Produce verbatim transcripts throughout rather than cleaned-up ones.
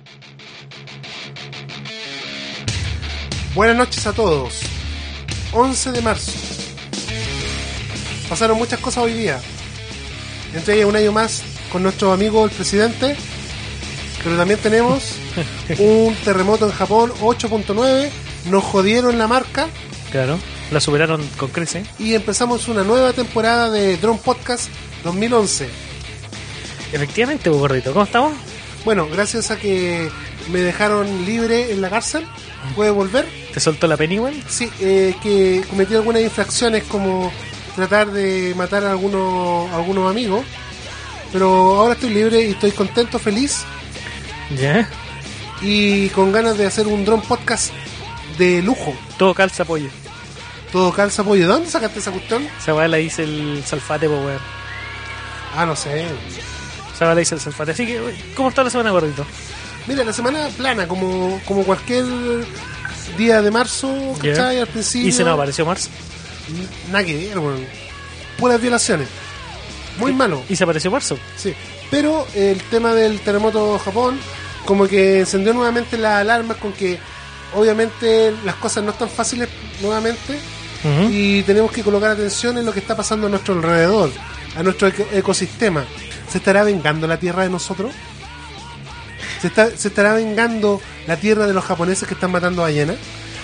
Buenas noches a todos. once de marzo. Pasaron muchas cosas hoy día. Entre ellas un año más con nuestro amigo el presidente. Pero también tenemos un terremoto en Japón, ocho punto nueve. Nos jodieron la marca. Claro, la superaron con creces. Y empezamos una nueva temporada de Drone Podcast dos mil once. Efectivamente, pues, gordito, ¿cómo estamos? Bueno, gracias a que me dejaron libre en la cárcel, pude volver. ¿Te soltó la Pennywell? Sí, eh, que cometí algunas infracciones como tratar de matar a algunos, a algunos amigos. Pero ahora estoy libre y estoy contento, feliz. Ya. Y con ganas de hacer un drone podcast de lujo. Todo calza pollo. Todo calza pollo. ¿De dónde sacaste esa cuestión? Esa weá la dice el Salfate, pues weón. Ah, no sé. Esa weá la dice el Salfate. Así que, ¿cómo está la semana, gordito? Mira, la semana plana, como, como cualquier día de marzo, ¿cachai? Yeah. Al principio. ¿Y se nos apareció marzo? Nada que ver, weón. Puras violaciones. Muy ¿Y, malo. ¿Y se apareció marzo? Sí. Pero el tema del terremoto Japón, como que encendió nuevamente las alarmas con que obviamente las cosas no están fáciles nuevamente. Uh-huh. Y tenemos que colocar atención en lo que está pasando a nuestro alrededor, a nuestro eco- ecosistema. ¿Se estará vengando la Tierra de nosotros? ¿Se, está, ¿Se estará vengando la Tierra de los japoneses que están matando ballenas?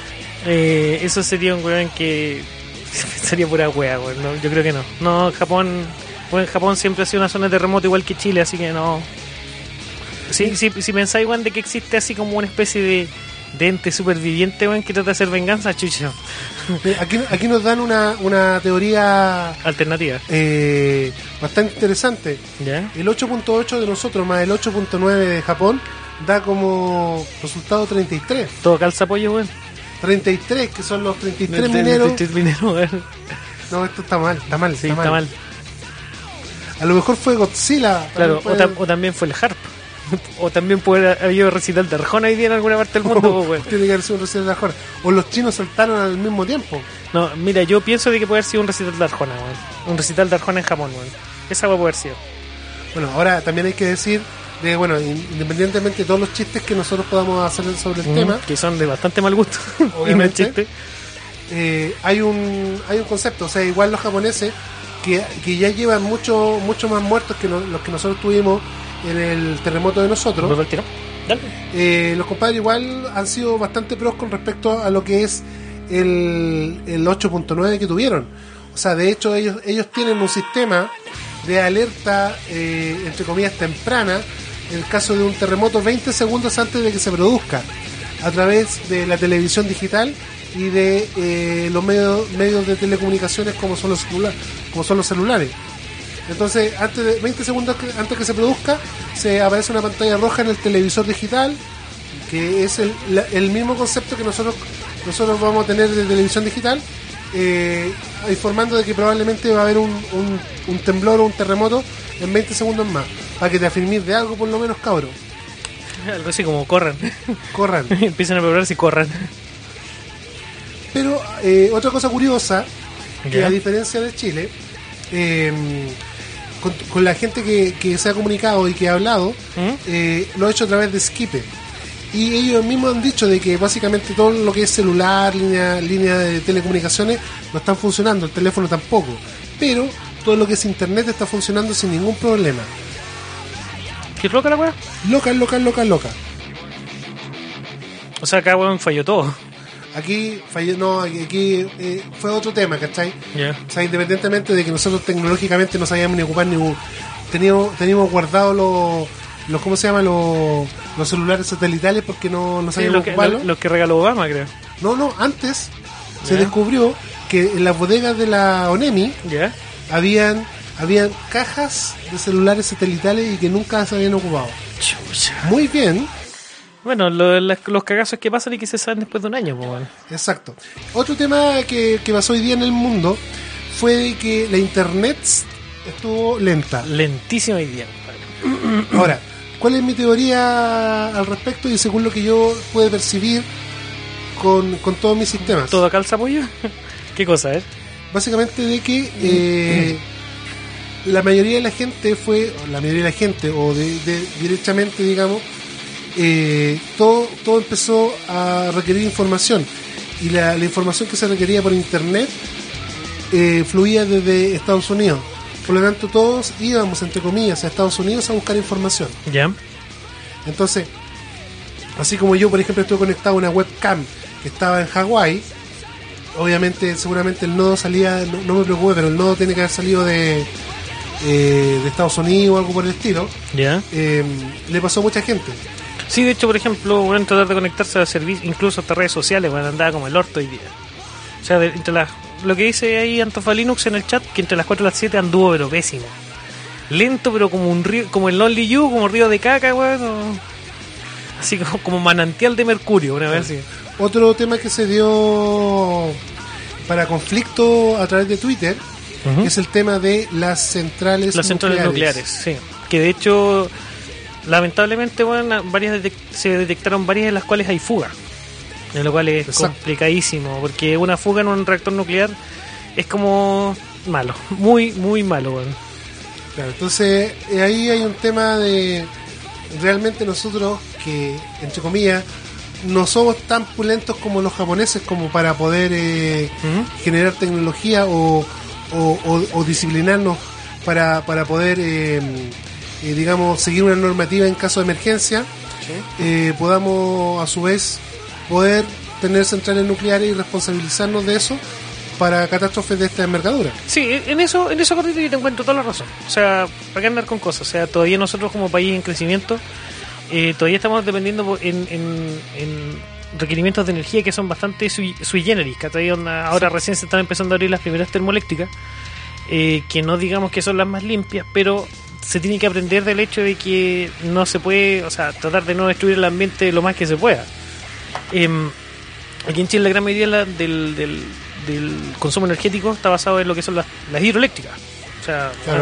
Eh, eso sería un weón que... sería pura wea, weón. No, yo creo que no. No, Japón... Bueno, Japón siempre ha sido una zona de terremoto igual que Chile, así que no... Sí, sí, si pensáis, weón, de que existe así como una especie de, de ente superviviente, weón, que trata de hacer venganza, chucha. Aquí, aquí nos dan una, una teoría... alternativa. Eh, bastante interesante. ¿Ya? El ocho punto ocho de nosotros más el ocho punto nueve de Japón da como resultado treinta y tres. Todo calza pollo, weón. treinta y tres, que son los treinta y tres mineros. treinta y tres mineros, weón. No, esto está mal, está mal, Sí, está, está mal. mal. A lo mejor fue Godzilla. Claro, puede... o, tam- o también fue el Harp. O también puede haber habido recital de Arjona hoy día en alguna parte del mundo, Oh, weón. tiene que haber sido un recital de Arjona. O los chinos saltaron al mismo tiempo. No, mira, yo pienso de que puede haber sido un recital de Arjona, weón. Un recital de Arjona en Japón, weón. Esa va a poder ser. Bueno, ahora también hay que decir de, bueno, independientemente de todos los chistes que nosotros podamos hacer sobre el Mm, tema, que son de bastante mal gusto. Y no es obviamente, chiste. eh, hay un hay un concepto, o sea, igual los japoneses que, que ya llevan mucho mucho más muertos que no, los que nosotros tuvimos en el terremoto de nosotros. ¿Vuelvo al tiro? Dale. Eh, los compadres igual han sido bastante pros con respecto a lo que es el, el ocho punto nueve que tuvieron. O sea, de hecho ellos ellos tienen un sistema de alerta, eh, entre comillas, temprana, en el caso de un terremoto veinte segundos antes de que se produzca, a través de la televisión digital y de eh, los medios medios de telecomunicaciones como son los celulares, como son los celulares. Entonces, antes de veinte segundos que, antes que se produzca, se aparece una pantalla roja en el televisor digital, que es el, la, el mismo concepto que nosotros nosotros vamos a tener de televisión digital, eh, informando de que probablemente va a haber un, un, un temblor o un terremoto en veinte segundos más, para que te afirmís de algo por lo menos, cabro. Algo así como corran. Corran. Empiezan a prepararse y corran. Pero eh, otra cosa curiosa, que ¿Ya? a diferencia de Chile, eh, con, con la gente que, que se ha comunicado y que ha hablado, ¿Mm? eh, lo ha hecho a través de Skype. Y ellos mismos han dicho de que básicamente todo lo que es celular, línea, línea de telecomunicaciones, no están funcionando, el teléfono tampoco. Pero todo lo que es internet está funcionando sin ningún problema. ¿Qué loca la weá? Loca, loca, loca, loca. O sea, acá weón falló todo. Aquí falló, no, aquí, aquí eh, fue otro tema, ¿cachai? Ya. O sea, independientemente de que nosotros tecnológicamente no sabíamos ni ocupar ni teníamos, teníamos guardados los, los, ¿cómo se llama? Los, los celulares satelitales porque no, no Sí, sabíamos lo que, ocuparlos. lo, lo que regaló Obama, creo. No, no, antes se Ya. descubrió que en las bodegas de la ONEMI ¿Ya? habían, habían cajas de celulares satelitales y que nunca se habían ocupado. Chucha. Muy bien. Bueno, lo, las- los cagazos que pasan y que se saben después de un año, pues, bueno. Exacto. Otro tema que, que pasó hoy día en el mundo fue de que la internet estuvo lenta. Lentísimo hoy día, compadre. Ahora, ¿cuál es mi teoría al respecto? Y según lo que yo pude percibir con, con todos mis sistemas. ¿Todo calza pollo? ¿Qué cosa, eh? Básicamente de que eh, la mayoría de la gente fue, o la mayoría de la gente, o de, de directamente, digamos, eh, todo, todo empezó a requerir información. Y la, la información que se requería por internet eh, fluía desde Estados Unidos. Por lo tanto, todos íbamos, entre comillas, a Estados Unidos a buscar información. Ya. Entonces, así como yo, por ejemplo, estuve conectado a una webcam que estaba en Hawái, obviamente, seguramente el nodo salía, no, no me preocupé, pero el nodo tiene que haber salido de, eh, de Estados Unidos o algo por el estilo. Ya. Eh, le pasó a mucha gente. Sí, de hecho, por ejemplo, bueno, tratar de conectarse a servicios, incluso hasta redes sociales, bueno, andaba como el orto hoy día. O sea, de, entre las, lo que dice ahí Antofa Linux en el chat, que entre las cuatro y las siete anduvo, pero pésimo. Lento, pero como un río, como el Lonely You, como río de caca, weón. Bueno, así como, como manantial de mercurio, una vez así. Otro tema que se dio para conflicto a través de Twitter, uh-huh, es el tema de las centrales las nucleares. centrales nucleares, sí. Que de hecho, lamentablemente, bueno, varias detec- se detectaron varias de las cuales hay fuga. En lo cual es Exacto. complicadísimo, porque una fuga en un reactor nuclear es como malo, muy, muy malo, bueno. Claro, entonces eh, ahí hay un tema de realmente nosotros que, entre comillas, no somos tan pulentos como los japoneses como para poder eh, uh-huh. generar tecnología o, o, o, o disciplinarnos para, para poder, eh, eh, digamos, seguir una normativa en caso de emergencia. Sí. Eh, podamos a su vez poder tener centrales nucleares y responsabilizarnos de eso para catástrofes de esta envergadura. Sí, en eso, en eso cortito yo te encuentro toda la razón. O sea, ¿para qué andar con cosas? O sea, todavía nosotros como país en crecimiento, eh, todavía estamos dependiendo en, en, en requerimientos de energía que son bastante sui, sui generis, que ahora sí. recién se están empezando a abrir las primeras termoeléctricas, eh, que no digamos que son las más limpias, pero se tiene que aprender del hecho de que no se puede, o sea, tratar de no destruir el ambiente lo más que se pueda. Eh, aquí en Chile la gran mayoría la, del, del, del consumo energético está basado en lo que son las, las hidroeléctricas. O sea, claro.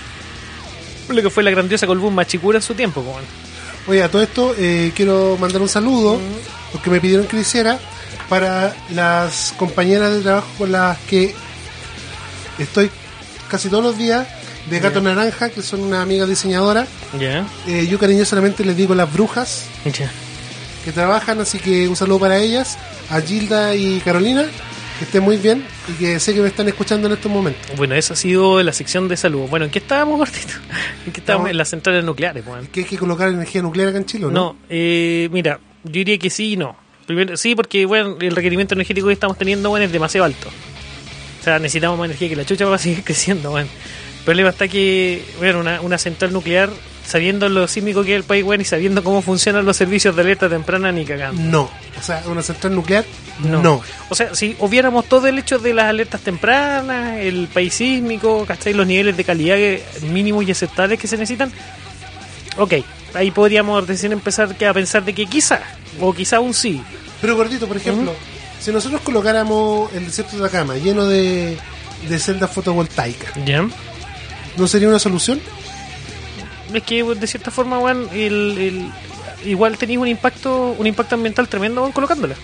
Lo que fue la grandiosa Colbún Machicura en su tiempo. Como... Oye, a todo esto eh, quiero mandar un saludo, mm. porque me pidieron que lo hiciera, para las compañeras de trabajo con las que estoy casi todos los días, de Gato yeah. Naranja, que son una amiga diseñadora. Yeah. Eh, yo cariñosamente les digo las brujas. Yeah. Que trabajan, así que un saludo para ellas, a Gilda y Carolina, que estén muy bien y que sé que me están escuchando en estos momentos. Bueno, esa ha sido la sección de salud. Bueno, ¿en qué estábamos, Gordito? ¿En qué estábamos? No, en las centrales nucleares. Bueno. ¿Que hay que colocar energía nuclear acá en Chile, no? No, eh, mira, yo diría que sí y no. Primero, sí, porque bueno, el requerimiento energético que estamos teniendo bueno, es demasiado alto. O sea, necesitamos más energía que la chucha para seguir creciendo. Bueno. El problema está que bueno, una, una central nuclear, sabiendo lo sísmico que es el país, bueno, y sabiendo cómo funcionan los servicios de alerta temprana, ni cagando. No, o sea, una central nuclear, no. no. O sea, si obviáramos todo el hecho de las alertas tempranas, el país sísmico, ¿cachai? Los niveles de calidad mínimos y aceptables que se necesitan, ok, ahí podríamos recién empezar a pensar de que quizá, o quizá aún sí. Pero Gordito, por ejemplo, uh-huh. si nosotros colocáramos el desierto de Atacama lleno de, de celdas fotovoltaicas, ¿ya? Yeah. ¿No sería una solución? Es que de cierta forma, bueno, el, el, igual tenéis un impacto un impacto ambiental tremendo, bueno, colocándola.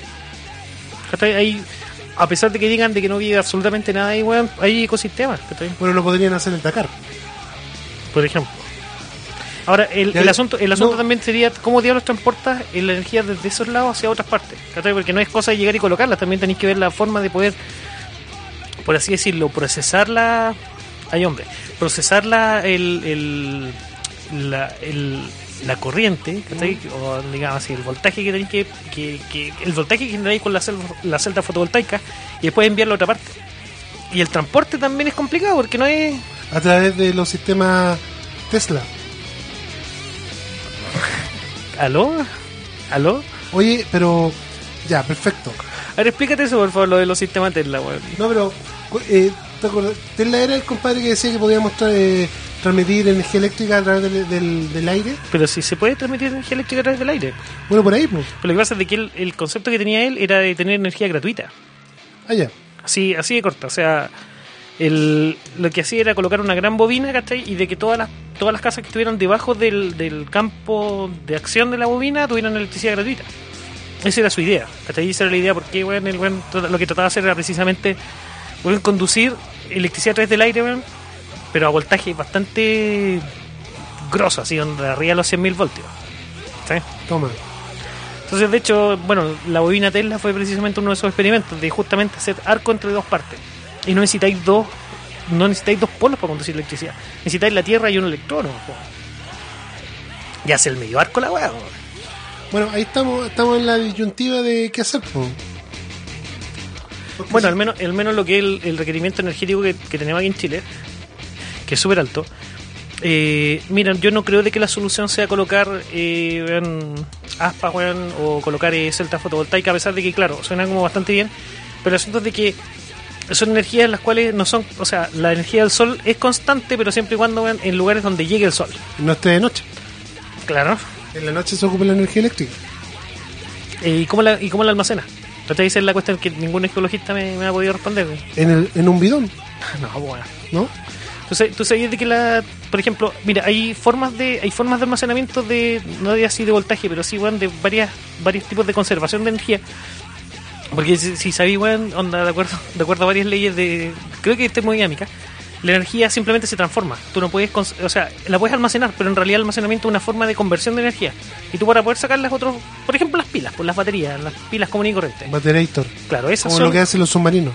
Ahí, a pesar de que digan de que no vive absolutamente nada ahí, bueno, hay ecosistemas. Bueno, lo podrían hacer en Dakar, por ejemplo. Ahora, el, el asunto el asunto no. también sería cómo diablos transportas la energía desde esos lados hacia otras partes. Porque no es cosa de llegar y colocarla, también tenéis que ver la forma de poder, por así decirlo, procesarla. Ay, hombre, procesar la, el, el, la, el, la corriente, mm. o digamos así, el voltaje que tenéis que, que, que el voltaje que generáis con la celda, la celda fotovoltaica y después enviarlo a otra parte. Y el transporte también es complicado porque no es... A través de los sistemas Tesla. ¿Aló? ¿Aló? Oye, pero... Ya, perfecto. A ver, explícate eso, por favor, lo de los sistemas Tesla, weón. No, pero... Eh, Tesla era el compadre que decía que podíamos tra- eh, transmitir energía eléctrica a través del, del, del aire. Pero si se puede transmitir energía eléctrica a través del aire. Bueno, por ahí, pues. Pero lo que pasa es de que el, el concepto que tenía él era de tener energía gratuita. Ah, ya. Así, así de corta. O sea, el, lo que hacía era colocar una gran bobina, ¿cachai? Y de que todas las todas las casas que estuvieran debajo del, del campo de acción de la bobina tuvieran electricidad gratuita. Esa era su idea, ¿cachai? Esa era la idea porque, bueno, el, bueno, lo que trataba de hacer era precisamente... Pueden conducir electricidad a través del aire, bueno, pero a voltaje bastante grosso, así donde arriba de los cien mil voltios. ¿cachai? Toma. Entonces, de hecho, bueno, la bobina Tesla fue precisamente uno de esos experimentos de justamente hacer arco entre dos partes. Y no necesitáis dos, no necesitáis dos polos para conducir electricidad. Necesitáis la Tierra y un electrón. Po. Y hace el medio arco la weá. Bueno, ahí estamos, estamos en la disyuntiva de qué hacer, po. Bueno, al menos, al menos lo que es el, el requerimiento energético que, que tenemos aquí en Chile, que es súper alto. Eh, mira, yo no creo de que la solución sea colocar eh, vean, aspas, weón, o colocar eh, celdas fotovoltaicas, a pesar de que, claro, suena como bastante bien, pero el asunto es de que son energías en las cuales no son, o sea, la energía del sol es constante, pero siempre y cuando vean en lugares donde llegue el sol. No esté de noche. Claro. En la noche se ocupa la energía eléctrica. Eh, ¿Y cómo la, y cómo la almacena? Esa es la cuestión que ningún ecologista me, me ha podido responder. En, el, en un bidón. No, bueno. ¿No? Entonces, tú sabías de que la, por ejemplo, mira, hay formas de, hay formas de almacenamiento de, no de así de voltaje, pero sí, weón, de varias, varios tipos de conservación de energía. Porque si, si sabéis, weón, onda, de acuerdo, de acuerdo a varias leyes de, creo que termodinámica, la energía simplemente se transforma. Tú no puedes, o sea, la puedes almacenar, pero en realidad el almacenamiento es una forma de conversión de energía. Y tú para poder sacar las otros, por ejemplo, las pilas, pues las baterías, las pilas comunes y corrientes. Baterator. Claro, esas como son lo que hacen los submarinos.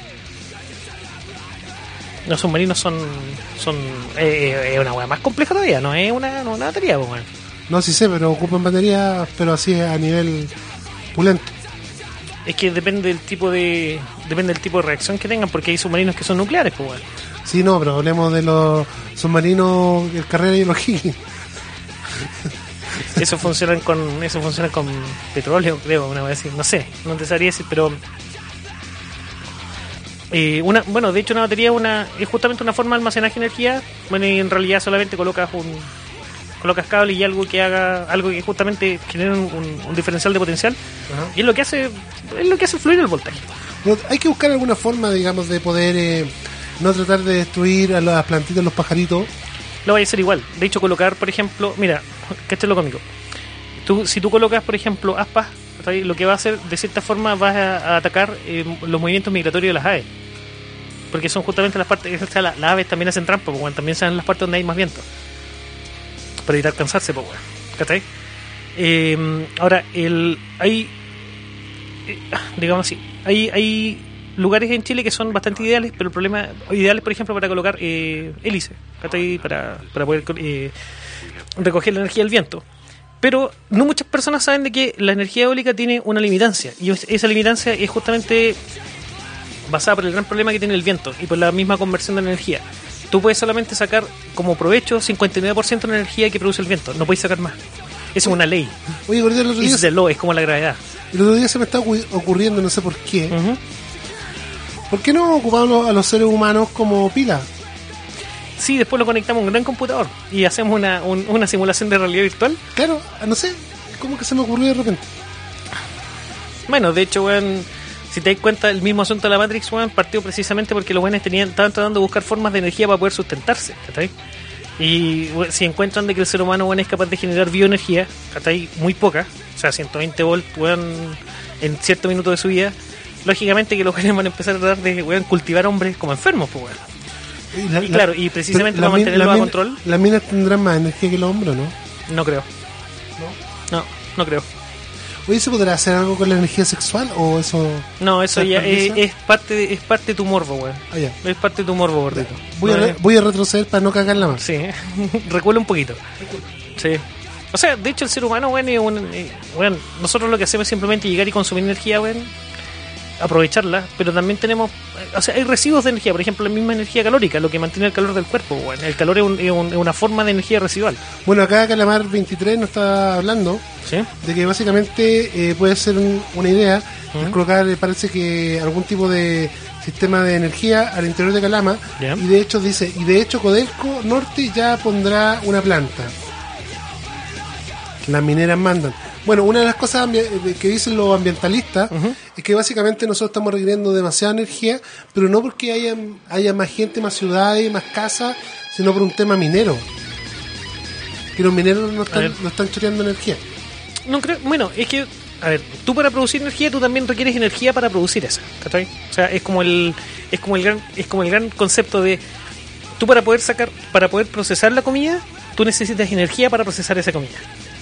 Los submarinos son son eh, eh, una hueá más compleja todavía, no es una, no, una batería, pues, bueno. No, sí sé, pero ocupan baterías, pero así a nivel pulento. Es que depende del tipo de depende del tipo de reacción que tengan, porque hay submarinos que son nucleares, pues, bueno. Sí, no, pero hablemos de los submarinos, el Carrera y los Higgins. Eso funcionan con eso funciona con petróleo, creo, una vez así, no sé, no te sabría decir, pero eh, una bueno, de hecho una batería es una es justamente una forma de almacenaje de energía. Bueno, y en realidad solamente colocas un colocas cable y algo que haga algo que justamente genere un, un, un diferencial de potencial. Ajá. Y es lo que hace es lo que hace fluir el voltaje. Pero hay que buscar alguna forma, digamos, de poder eh, no tratar de destruir a las plantitas, los pajaritos. Lo vaya a hacer igual. De hecho, colocar, por ejemplo, mira, que esto es lo cómico. Tú, si tú colocas, por ejemplo, aspas, lo que va a hacer, de cierta forma, vas a, a atacar eh, los movimientos migratorios de las aves. Porque son justamente las partes, o sea, las, las aves también hacen trampa, porque también son las partes donde hay más viento. Para evitar cansarse, pues, ¿cachai? Eh, ahora, el, hay, eh, digamos así, hay, hay lugares en Chile que son bastante ideales, pero el problema, ideales, por ejemplo, para colocar eh, hélices, ¿cachai? Para, para poder eh, recoger la energía del viento. Pero no muchas personas saben de que la energía eólica tiene una limitancia, y esa limitancia es justamente basada por el gran problema que tiene el viento y por la misma conversión de energía. Tú puedes solamente sacar como provecho cincuenta y nueve por ciento de la energía que produce el viento, no puedes sacar más. Esa es una ley. Oye, el otro día, es de law, es como la gravedad. El otro día se me está ocurriendo, no sé por qué, uh-huh. ¿por qué no ocupamos a los seres humanos como pila? Sí, después lo conectamos a un gran computador y hacemos una, un, una simulación de realidad virtual. Claro, no sé, como que se me ocurrió de repente. Bueno, de hecho, weón, si te das cuenta, el mismo asunto de la Matrix, weón, partió precisamente porque los buenos tenían, estaban tratando de buscar formas de energía para poder sustentarse, ¿cachai? Y weón, si encuentran de que el ser humano, weón, es capaz de generar bioenergía, ¿cachai? Muy poca, o sea, ciento veinte volts, weón, en cierto minuto de su vida, lógicamente que los buenos van a empezar a tratar de, weón, cultivar hombres como enfermos, pues, weón. Y, la, y claro, y precisamente para mantenerlo a control. ¿Las minas tendrán más energía que los hombres, no? No creo. ¿No? No, no creo. Oye, ¿se podrá hacer algo con la energía sexual o eso? No, eso ya es, es parte de, es parte de tu morbo, weón. Ah, ya. Es parte de tu morbo, gordito. Voy, no, a re, voy a retroceder para no cagarla más. Sí, recuela un poquito. Sí. O sea, de hecho el ser humano, weón, es un, eh, weón, nosotros lo que hacemos es simplemente llegar y consumir energía, weón, aprovecharla, pero también tenemos, o sea, hay residuos de energía, por ejemplo, la misma energía calórica, lo que mantiene el calor del cuerpo, weón. El calor es, un, es, un, es una forma de energía residual. Bueno, acá Calamar veintitrés nos está hablando, ¿sí?, de que básicamente eh, puede ser un, una idea, uh-huh, colocar, eh, parece que algún tipo de sistema de energía al interior de Calama, yeah, y de hecho dice, y de hecho Codelco Norte ya pondrá una planta. Las mineras mandan. Bueno, una de las cosas que dicen los ambientalistas, uh-huh, es que básicamente nosotros estamos requiriendo demasiada energía, pero no porque haya, haya más gente, más ciudades, más casas, sino por un tema minero. Que los mineros no están, no están choreando energía. No creo, bueno, es que, a ver, tú para producir energía, tú también requieres energía para producir esa, ¿cachai? O sea, es como el, es como el gran, es como el gran concepto de, tú para poder sacar, para poder procesar la comida, tú necesitas energía para procesar esa comida.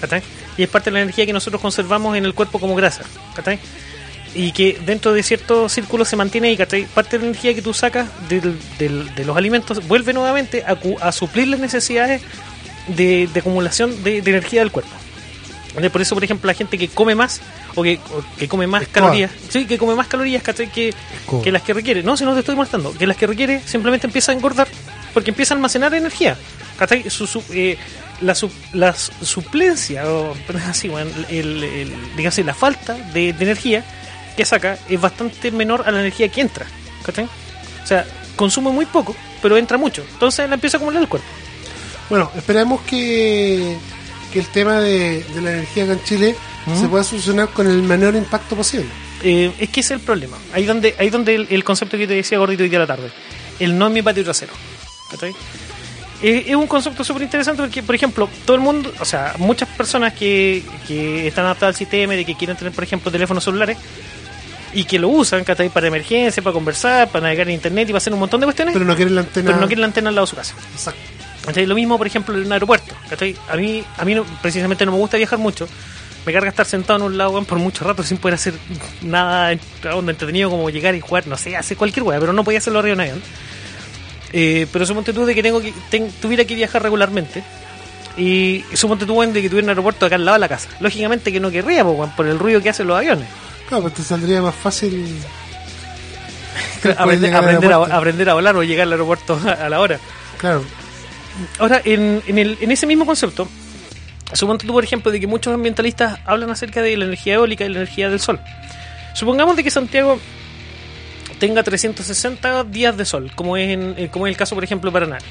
¿cachai? Y es parte de la energía que nosotros conservamos en el cuerpo como grasa, ¿cachai? Y que dentro de ciertos círculos se mantiene ahí, ¿cachai? Parte de la energía que tú sacas del, del, de los alimentos vuelve nuevamente a, a suplir las necesidades de, de acumulación de, de energía del cuerpo. Por eso, por ejemplo, la gente que come más o que, o que come más Escoba. calorías, sí, que come más calorías, ¿cachai? Que, que las que requiere, no, si no te estoy molestando, que las que requiere simplemente empieza a engordar porque empieza a almacenar energía, ¿cachai? Su, su, eh, la, su, la suplencia, o así, bueno, el, el, digamos, la falta de, de energía que saca es bastante menor a la energía que entra, ¿cachai? O sea, consume muy poco, pero entra mucho, entonces la empieza a acumular el cuerpo. Bueno, esperamos que, que el tema de, de la energía acá en Chile ¿Mm? se pueda solucionar con el menor impacto posible. Eh, es que ese es el problema. Ahí donde, ahí donde el, el concepto que te decía Gordito hoy día a la tarde, el no en mi patio trasero, ¿cachai? Es, es un concepto súper interesante porque, por ejemplo, todo el mundo, o sea, muchas personas que, que están adaptadas al sistema y de que quieren tener, por ejemplo, teléfonos celulares y que lo usan, ¿cachai? Para emergencia, para conversar, para navegar en internet y para hacer un montón de cuestiones, pero no quieren la antena, pero no quieren la antena al lado de su casa. Exacto. ¿Cachai? Lo mismo, por ejemplo, en un aeropuerto, ¿cachai? A mí, a mí no, precisamente no me gusta viajar mucho. Me carga estar sentado en un lado, weón, por mucho rato sin poder hacer nada entretenido como llegar y jugar, no sé, hacer cualquier weá, pero no podía hacerlo arriba de un avión. Eh, pero suponte tú de que tengo que ten, tuviera que viajar regularmente y suponte tú, weón, de que tuviera un aeropuerto acá al lado de la casa. Lógicamente que no querría, weón, por el ruido que hacen los aviones. Claro, pues te saldría más fácil aprender, aprender, a, aprender a volar o llegar al aeropuerto a la hora. Claro. Ahora, en, en, el, en ese mismo concepto, suponte tú, por ejemplo, de que muchos ambientalistas hablan acerca de la energía eólica y la energía del sol. Supongamos de que Santiago tenga trescientos sesenta días de sol, como es, en, como es el caso, por ejemplo, de Paraná.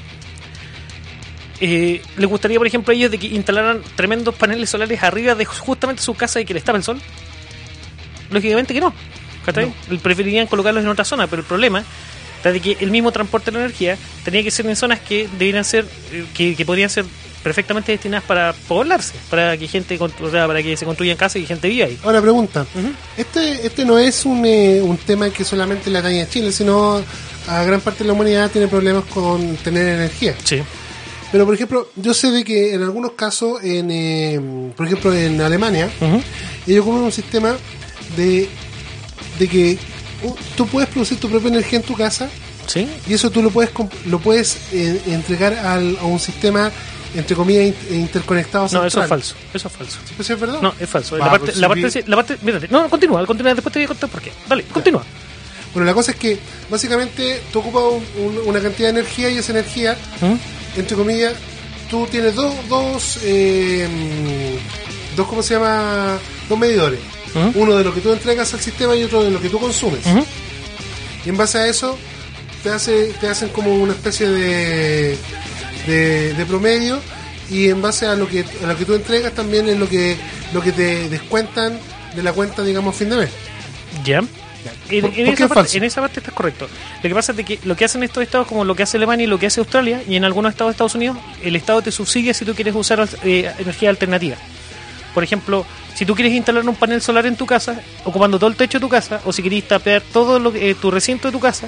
Eh, ¿Les gustaría, por ejemplo, a ellos de que instalaran tremendos paneles solares arriba de justamente su casa y que les tape el sol? Lógicamente que no, ¿cachai? No. Preferirían colocarlos en otra zona, pero el problema es de que el mismo transporte de la energía tenía que ser en zonas que deberían ser, que, que podrían ser perfectamente destinadas para poblarse, para que gente, o sea, para que se construyan casas y gente viva ahí. Ahora pregunta, uh-huh. este este no es un, eh, un tema que solamente le atañe a Chile, sino a gran parte de la humanidad tiene problemas con tener energía. Sí. Pero por ejemplo, yo sé de que en algunos casos, en eh, por ejemplo en Alemania, uh-huh. ellos ocupan un sistema de de que uh, tú puedes producir tu propia energía en tu casa. Sí. Y eso tú lo puedes lo puedes eh, entregar al, a un sistema entre comillas interconectado central. No, eso es falso. Eso es falso. ¿Sí, pues es verdad? No, es falso. Va, la parte, pues, la si parte, la parte, mírate. No, continúa, continúa, después te voy a contar por qué. Dale, continúa. Bueno, la cosa es que básicamente tú ocupas un, un, una cantidad de energía y esa energía, ¿Mm? entre comillas, tú tienes dos, dos, eh, dos, ¿cómo se llama? Dos medidores. ¿Mm? Uno de lo que tú entregas al sistema y otro de lo que tú consumes. ¿Mm? Y en base a eso te hace, te hacen como una especie de, de, de promedio, y en base a lo que a lo que tú entregas también es lo que lo que te descuentan de la cuenta, digamos, fin de mes. Ya. En, ¿Por, en, ¿por esa qué parte, en esa parte estás correcto. Lo que pasa es de que lo que hacen estos estados, como lo que hace Alemania y lo que hace Australia, y en algunos estados de Estados Unidos, el estado te subsidia si tú quieres usar eh, energía alternativa. Por ejemplo, si tú quieres instalar un panel solar en tu casa, ocupando todo el techo de tu casa, o si quieres tapear todo lo, eh, tu recinto de tu casa,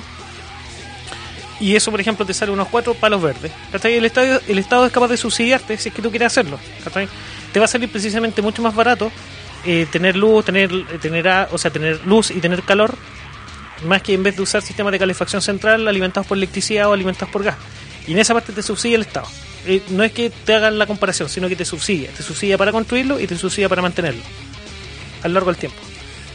y eso, por ejemplo, te sale unos cuatro palos verdes, ¿cachai? El Estado, el Estado es capaz de subsidiarte si es que tú quieres hacerlo, ¿cachai? Te va a salir precisamente mucho más barato eh, tener luz, tener, tener, o sea, tener luz y tener calor, más que en vez de usar sistemas de calefacción central alimentados por electricidad o alimentados por gas. Y en esa parte te subsidia el Estado. Eh, no es que te hagan la comparación, sino que te subsidia. Te subsidia para construirlo y te subsidia para mantenerlo a lo largo del tiempo.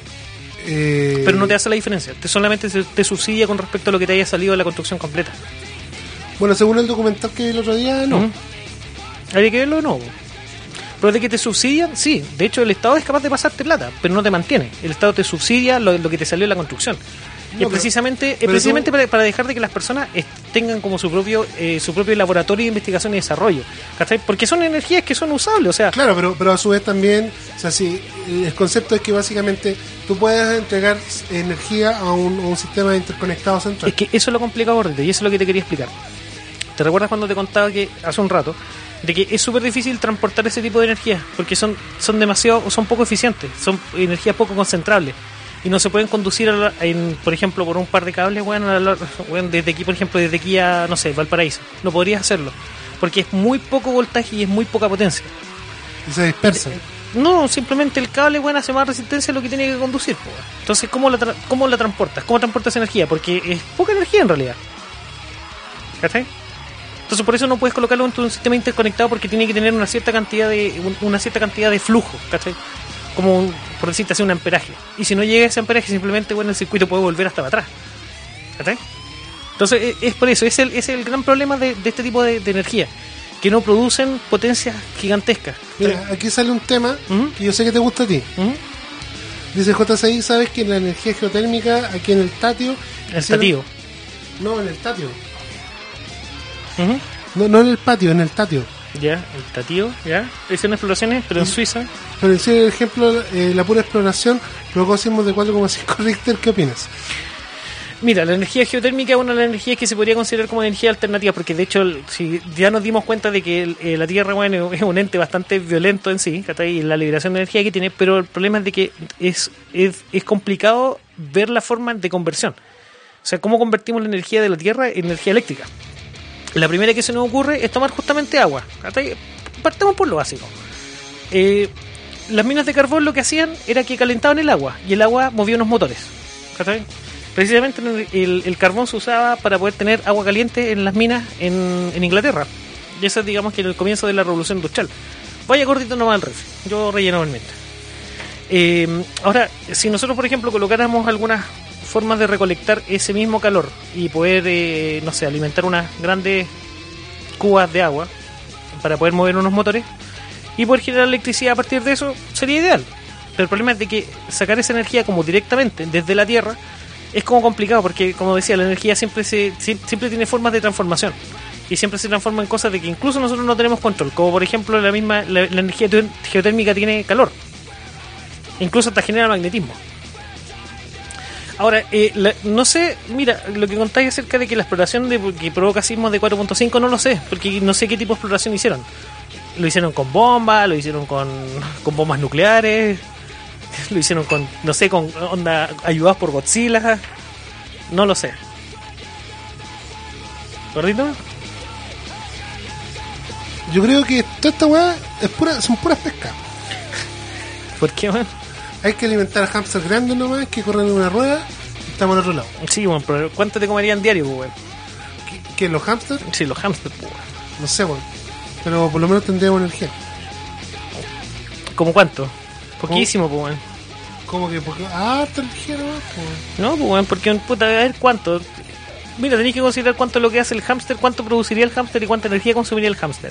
Eh... Pero no te hace la diferencia, te solamente te subsidia con respecto a lo que te haya salido de la construcción completa. Bueno, según el documental que vi el otro día, no. Uh-huh. Habría que verlo de nuevo. Pero de que te subsidian, sí. De hecho, el Estado es capaz de pasarte plata, pero no te mantiene. El Estado te subsidia lo, lo que te salió de la construcción. No, y es precisamente, pero, es precisamente tú... para, para dejar de que las personas es, tengan como su propio eh, su propio laboratorio de investigación y desarrollo, ¿cachai? Porque son energías que son usables, o sea... Claro, pero, pero a su vez también, o sea, sí, el concepto es que básicamente tú puedes entregar energía a un, a un sistema interconectado central. Es que eso es lo complicado, Gordito, y eso es lo que te quería explicar. ¿Te recuerdas cuando te contaba que hace un rato de que es súper difícil transportar ese tipo de energía? Porque son, son demasiado, son poco eficientes, son energías poco concentrables. Y no se pueden conducir, a la, en, por ejemplo, por un par de cables, bueno, la, bueno, desde aquí, por ejemplo, desde aquí a, no sé, Valparaíso. No podrías hacerlo, porque es muy poco voltaje y es muy poca potencia. Y se dispersa. No, simplemente el cable, bueno, hace más resistencia a lo que tiene que conducir, po. Entonces, ¿cómo la, tra- ¿cómo la transportas? ¿Cómo transportas energía? Porque es poca energía en realidad. ¿Cachai? Entonces, por eso no puedes colocarlo en un sistema interconectado, porque tiene que tener una cierta cantidad de un- una cierta cantidad de flujo, ¿cachai? Como, un, por decirte así, un amperaje. Y si no llega a ese amperaje, simplemente, bueno, el circuito puede volver hasta atrás. ¿Cachai? Entonces, es, es por eso, es el, es el gran problema de, de este tipo de, de energía, que no producen potencias gigantescas. Mira, aquí sale un tema ¿Mm? que yo sé que te gusta a ti. ¿Mm? Dice J C I, ¿sabes que la energía geotérmica aquí en el Tatio... El hicieron- tatio. No, en el Tatio. Ujú. No, no en el patio, en el Tatio. Ya, el tatío, ya. Hicieron exploraciones, pero en Suiza. Pero en serio, el ejemplo, eh, la pura exploración provocó sismos de cuatro coma cinco Richter. ¿Qué opinas? Mira, la energía geotérmica es una de las energías que se podría considerar como energía alternativa, porque de hecho, el- si ya nos dimos cuenta de que el- eh, la Tierra, bueno, es un ente bastante violento en sí, ¿cachai? Y la liberación de energía que tiene, pero el problema es de que es, es, es complicado ver la forma de conversión. O sea, cómo convertimos la energía de la Tierra en energía eléctrica. La primera que se nos ocurre es tomar justamente agua, ¿cachai? Partamos por lo básico. Eh, las minas de carbón lo que hacían era que calentaban el agua, y el agua movía unos motores, ¿cachai? Precisamente el, el- el carbón se usaba para poder tener agua caliente en las minas en, en Inglaterra. Y eso es, digamos, que el comienzo de la revolución industrial. Vaya gordito nomás al refri, yo relleno el mente. Eh, ahora, si nosotros, por ejemplo, colocáramos algunas formas de recolectar ese mismo calor y poder, eh, no sé, alimentar unas grandes cubas de agua para poder mover unos motores y poder generar electricidad a partir de eso, sería ideal. Pero el problema es de que sacar esa energía como directamente desde la Tierra es como complicado, porque, como decía, la energía siempre se sie- siempre tiene formas de transformación y siempre se transforma en cosas de que incluso nosotros no tenemos control, como por ejemplo la misma la, la energía teo- geotérmica tiene calor, incluso hasta genera magnetismo. Ahora, eh, la- no sé, mira, lo que contáis acerca de que la exploración de, que provoca sismos de cuatro punto cinco no lo sé, porque no sé qué tipo de exploración hicieron. Lo hicieron con bombas, lo hicieron con, con bombas nucleares, lo hicieron con, no sé, con onda ayudados por Godzilla, no lo sé. ¿Gordito? Yo creo que toda esta weá es pura, son puras pescas. ¿Por qué, man? Hay que alimentar a hamsters grandes nomás que corren en una rueda y estamos al otro lado. Sí, bueno, pero ¿cuánto te comerían diario, pues, weón? ¿Qué, qué, los hamsters? Sí, los hamsters, pues, weón. No sé, weón. Pero por lo menos tendríamos energía. ¿Cómo cuánto? Poquísimo, pues, weón. Como que, porque, ah, está energía nomás, pues. No, pues, weón, porque, puta, a ver cuánto. Mira, tenéis que considerar cuánto es lo que hace el hámster, cuánto produciría el hámster y cuánta energía consumiría el hámster.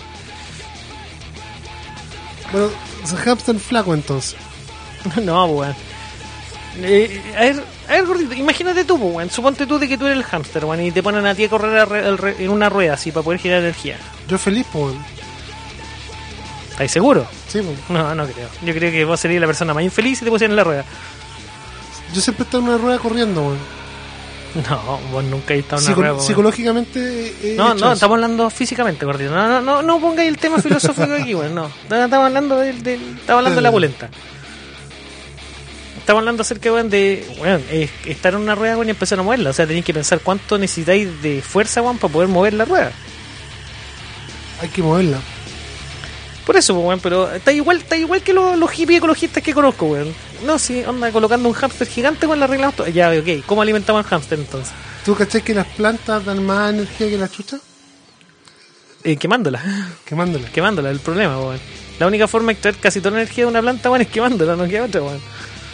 Bueno, es un hamster flaco entonces. No, pues, weón. Eh, a ver, a ver, gordito, imagínate tú, pues, weón. Suponte tú de que tú eres el hámster, weón, y te ponen a ti a correr a re- al re- en una rueda así para poder generar energía. Yo feliz, pues, weón. ¿Estás seguro? Sí, pues. No, no creo. Yo creo que vos serías la persona más infeliz si te pusieran en la rueda. Yo siempre he estado en una rueda corriendo, weón. No, vos nunca has estado en una Psico- rueda, weón. psicológicamente. he No, hecho no, eso. estamos hablando físicamente, gordito. No, no, no, no pongáis el tema filosófico aquí, weón. No, no, estamos hablando del, del- estamos hablando de la polenta. Estamos hablando acerca, weón, de, weón, eh, estar en una rueda, weón, y empezar a moverla. O sea, tenéis que pensar cuánto necesitáis de fuerza, weón, para poder mover la rueda. Hay que moverla. Por eso, pues, weón, pero está igual, está igual que los, los hippies ecologistas que conozco, weón. No, sí, onda, colocando un hámster gigante, weón, la arreglamos todo. Ya, ok, ¿cómo alimentamos al hámster entonces? ¿Tú cachai que las plantas dan más energía que la chucha? Eh, quemándola, Quemándola. quemándola, el problema, weón. La única forma de extraer casi toda la energía de una planta, weón, es quemándola, no queda otra, weón.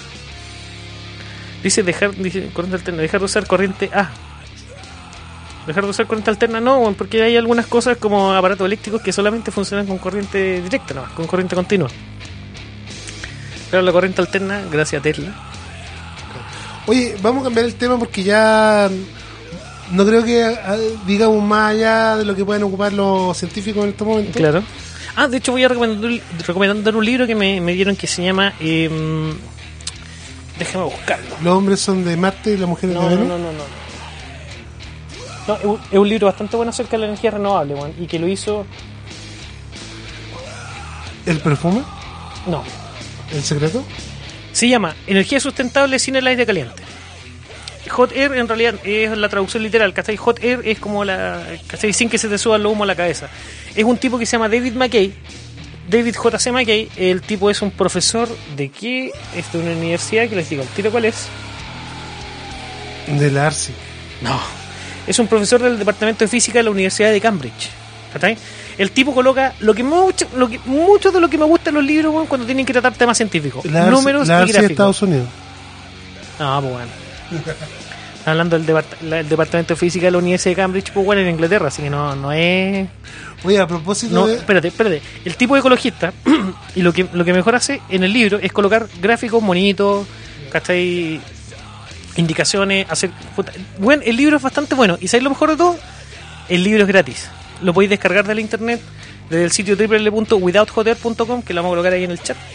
Dice dejar, dice, corriente alterna, dejar de usar corriente A. Dejar de usar corriente alterna, no, weón, porque hay algunas cosas como aparatos eléctricos que solamente funcionan con corriente directa, no, con corriente continua. Pero la corriente alterna, gracias a Tesla. Oye, vamos a cambiar el tema porque ya no creo que ah, digamos más allá de lo que pueden ocupar los científicos en estos momentos. Claro. Ah, de hecho voy a recomendar, recomendar un libro que me, me dieron que se llama... Eh, déjame buscarlo. Los hombres son de Marte y las mujeres No, de no, Venus. no, no, no. No, es un- es un libro bastante bueno acerca de la energía renovable, weón, y que lo hizo... ¿El perfume? No. ¿El secreto? Se llama Energía sustentable sin el aire caliente. Hot air en realidad es la traducción literal, ¿cachai? Hot air es como la... ¿cachai? Sin que se te suba el humo a la cabeza. Es un tipo que se llama David McKay, David J C. McKay, el tipo es un profesor de qué, es de una universidad que les digo, ¿el tiro cuál es? De la Arsi. No, es un profesor del departamento de física de la Universidad de Cambridge. ¿Está? El tipo coloca lo que mucho, lo que mucho de lo que me gusta en los libros, bueno, cuando tienen que tratar temas científicos, La números la y Arsi de gráficos. Estados Unidos. Ah, pues bueno. Hablando del depart- la- el departamento de física de la Universidad de Cambridge, pues bueno, en Inglaterra, así que no, no es. Oye, a propósito No, de... espérate, espérate. El tipo de ecologista, y lo que, lo que mejor hace en el libro es colocar gráficos bonitos, ¿cachai? Indicaciones, hacer. puta, Bueno, el libro es bastante bueno. ¿Y sabéis lo mejor de todo? El libro es gratis. Lo podéis descargar de la internet, desde el sitio doble u doble u doble u punto without hotel punto com, que lo vamos a colocar ahí en el chat.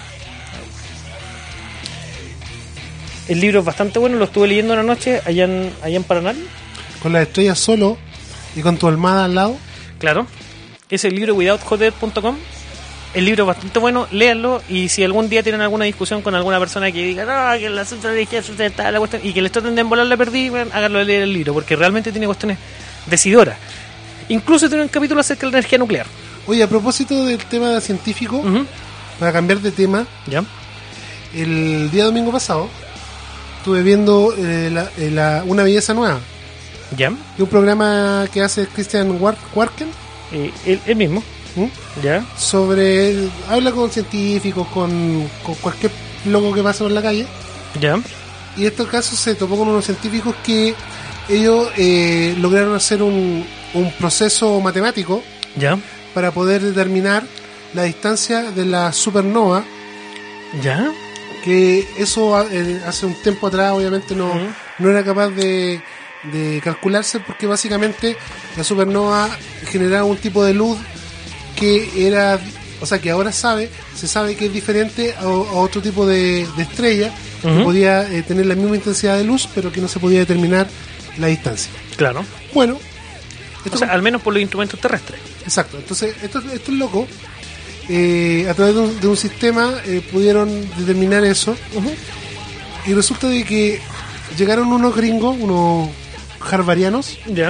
El libro es bastante bueno, lo estuve leyendo una noche allá en, allá en Paraná. Con las estrellas solo y con tu almohada al lado. Claro, es el libro without hotel punto com. El libro es bastante bueno, léanlo. Y si algún día tienen alguna discusión con alguna persona que diga, no, que el asunto de la izquierda sustentable, la cuestión, y que les traten de embolar la perdí, bueno, háganlo leer el libro, porque realmente tiene cuestiones decidoras. Incluso tiene un capítulo acerca de la energía nuclear. Oye, a propósito del tema científico, Uh-huh. para cambiar de tema, ¿Ya? el día domingo pasado estuve viendo eh, la- eh, la- Una Belleza Nueva, ¿Ya? que es un programa que hace Christian War- Warken, Eh, el, el mismo. ¿m? ¿Ya? sobre... habla con científicos, con, con cualquier loco que pasa por la calle, ¿Ya? y en estos casos se topó con unos científicos que ellos eh, lograron hacer un, un proceso matemático ¿Ya? para poder determinar la distancia de la supernova, ¿Ya? que eso eh, hace un tiempo atrás obviamente no, Ujú. no era capaz de, de calcularse, porque básicamente la supernova generaba un tipo de luz que era, o sea, que ahora sabe, se sabe que es diferente a, a otro tipo de, de estrella que Ujú. podía eh, tener la misma intensidad de luz, pero que no se podía determinar la distancia. Claro. Bueno, esto O sea, al menos por los instrumentos terrestres. exacto, entonces estos, estos locos eh, a través de un, de un sistema eh, pudieron determinar eso, y resulta de que llegaron unos gringos, unos harvarianos. ¿Ya?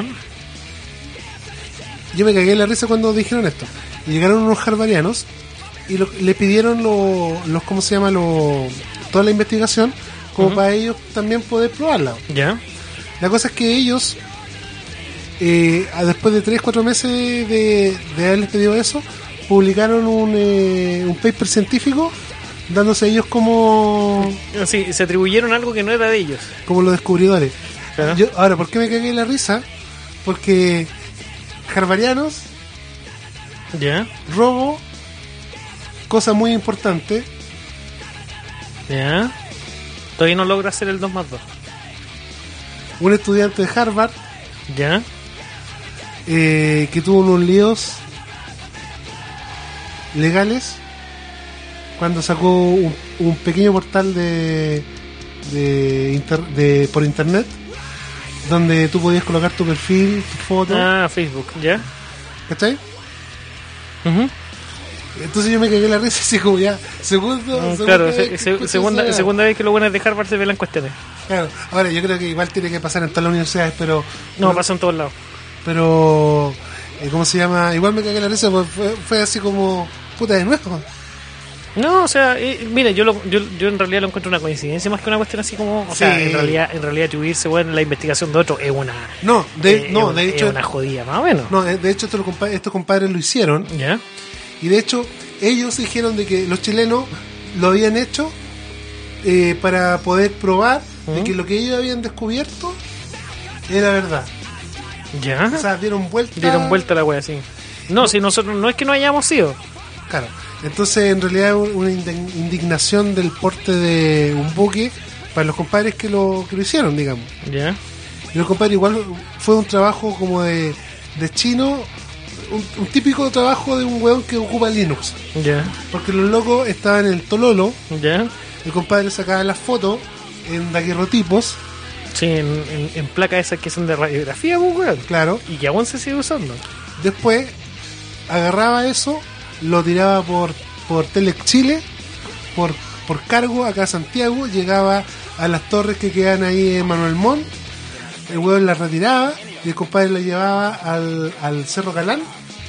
Yo me cagué en la risa cuando dijeron esto. Y llegaron unos harvarianos y lo- le pidieron lo- los, ¿cómo se llama? Lo- toda la investigación, como Ujú. para ellos también poder probarla. ¿Ya? La cosa es que ellos, eh, a- después de tres cuatro meses de, de haberles pedido eso, publicaron un, eh, un paper científico dándose ellos como, Sí, se atribuyeron algo que no era de ellos. como los descubridores. Claro. Yo, ahora, ¿por qué me cagué en la risa? Porque harvarianos, ¿Ya? robo, cosa muy importante, ¿Ya? Todavía no logra hacer el dos más dos. un estudiante de Harvard ¿Ya? eh, que tuvo unos líos legales cuando sacó un, un pequeño portal de, de, inter- de por internet donde tú podías colocar tu perfil, tu foto, Ah, Facebook, ¿ya? ¿cachai? Ujú. Entonces yo me cagué en la risa así como ya, segundo, Mm, segunda claro, vez se- que se- escucho segunda, esa- segunda vez que los buenos de Harvard se velan cuestiones. Claro, ahora yo creo que igual tiene que pasar en todas las universidades, pero No, pero, pasa en todos lados. pero eh, ¿cómo se llama? Igual me cagué en la risa, pues fue, fue así como puta de nuevo. No, o sea, eh, mira, yo, lo, yo yo en realidad lo encuentro una coincidencia más que una cuestión así como, o sea, Sí. en realidad en realidad atribuirse bueno, la investigación de otro es una No, de, eh, no, es, de una- hecho, es una jodida, más o menos. no, de de hecho estos, compa- estos compadres lo hicieron, ¿Ya? y de hecho ellos dijeron de que los chilenos lo habían hecho eh, para poder probar de ¿Mm? que lo que ellos habían descubierto era verdad. ¿Ya? O sea, dieron vuelta. Dieron vuelta a la wea así. No, si nosotros no es que no hayamos sido. Claro. Entonces, en realidad, un- una indign- indignación del porte de un buque para los compadres que lo, que lo hicieron, digamos. ¿Ya? Y los compadres, igual fue un trabajo como de, de chino, un, un típico trabajo de un weón que ocupa Linux. ¿Ya? Porque los locos estaban en el Tololo, ¿Ya? el compadre sacaba las fotos en daguerrotipos, Sí, en, en, en placas esas que son de radiografía, pues, weón. claro. Y que aún se sigue usando. Después agarraba eso, lo tiraba por, por Telex Chile, por, por cargo acá a Santiago, llegaba a las torres que quedan ahí en Manuel Montt, el hueón las retiraba y el compadre la llevaba al, al Cerro Calán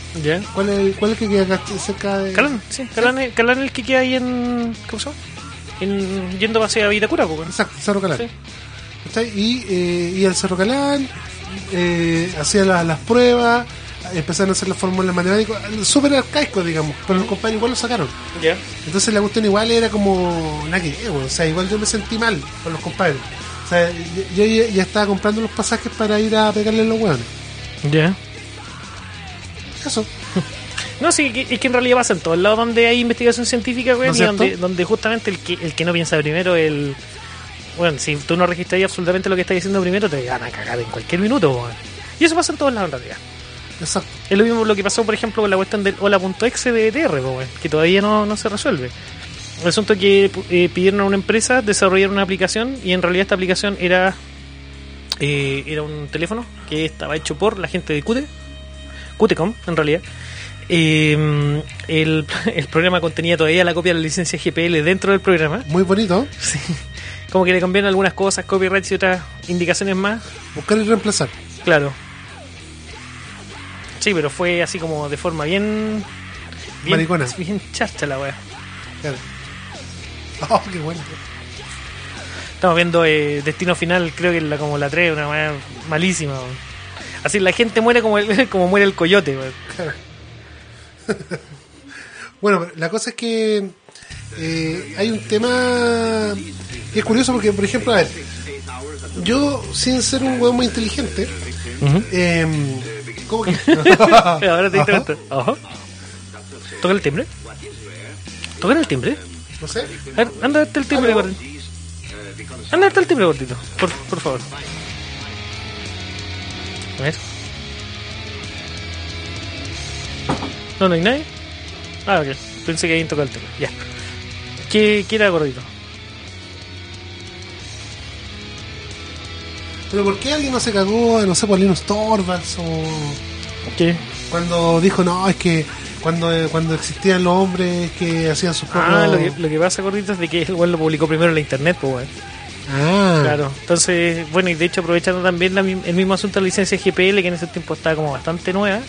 ¿Ya? ¿Cuál es el, cuál es el que queda acá cerca de...? Calán, sí, Calán, es- Calán es el que queda ahí en... ¿Cómo se llama? En, yendo hacia Vitacura, pues. weón. Exacto, Cerro Calán. Sí. ¿Cachai? Y, eh, y el Cerro Calán eh, hacía la- las pruebas, empezaron a hacer las fórmulas matemáticas, súper arcaicos, digamos, pero los compadres igual lo sacaron. Ya. Entonces la cuestión igual era como nada que ver, weón. O sea, igual yo me sentí mal con los compadres. O sea, yo, yo ya, ya estaba comprando los pasajes para ir a pegarle a los hueones. Ya. Eso. No, sí, que- es que en realidad pasa en todos lados donde hay investigación científica, ¿No weón, es y cierto? donde, donde justamente el que, el que no piensa primero, el... Bueno, si tú no registras absolutamente lo que estás diciendo primero, te van a cagar en cualquier minuto, weón. Y eso pasa en todos lados en realidad. Exacto. Es lo mismo lo que pasó, por ejemplo, con la cuestión del hola.exe de E T R, po, weón, que todavía no, no se resuelve. El asunto es que eh, pidieron a una empresa desarrollar una aplicación y en realidad esta aplicación era eh, era un teléfono que estaba hecho por la gente de Qt, Qtcom, en realidad. Eh, el, el programa contenía todavía la copia de la licencia G P L dentro del programa. Muy bonito. Sí. Como que le cambiaron algunas cosas, copyrights y otras indicaciones más. Buscar y reemplazar. Claro. Sí, pero fue así como de forma bien... bien Maricona. Bien charcha la wea. Claro. Oh, qué bueno. Estamos viendo eh, Destino Final, creo que es la, como la tres, una wea malísima. Weón. Así la gente muere como, el, como muere el coyote. Weón. Bueno, la cosa es que eh, hay un tema que es curioso porque, por ejemplo, a ver, yo sin ser un hueón muy inteligente, Uh-huh. eh, ¿cómo que? Ahora te diste Ajá. cuenta. Ajá. ¿Toca el timbre? ¿Tocan el timbre? No sé. A ver, anda hasta el timbre, Aló. gordito. Anda hasta el timbre, gordito. Por, por favor. A ver. No, no hay nadie. Ah, ok. Pensé que alguien tocó el timbre. Ya. ¿Qué, qué era, gordito? Pero ¿por qué alguien no se cagó, no sé, por Linus Torvalds o ¿Qué? cuando dijo, no, es que cuando cuando existían los hombres que hacían sus propios... Ah, lo que, lo que pasa, gordito, es de que el weón lo publicó primero en la internet, pues, weón. Ah, Claro, entonces, bueno, y de hecho aprovechando también la mi- el mismo asunto de la licencia G P L, que en ese tiempo estaba como bastante nueva,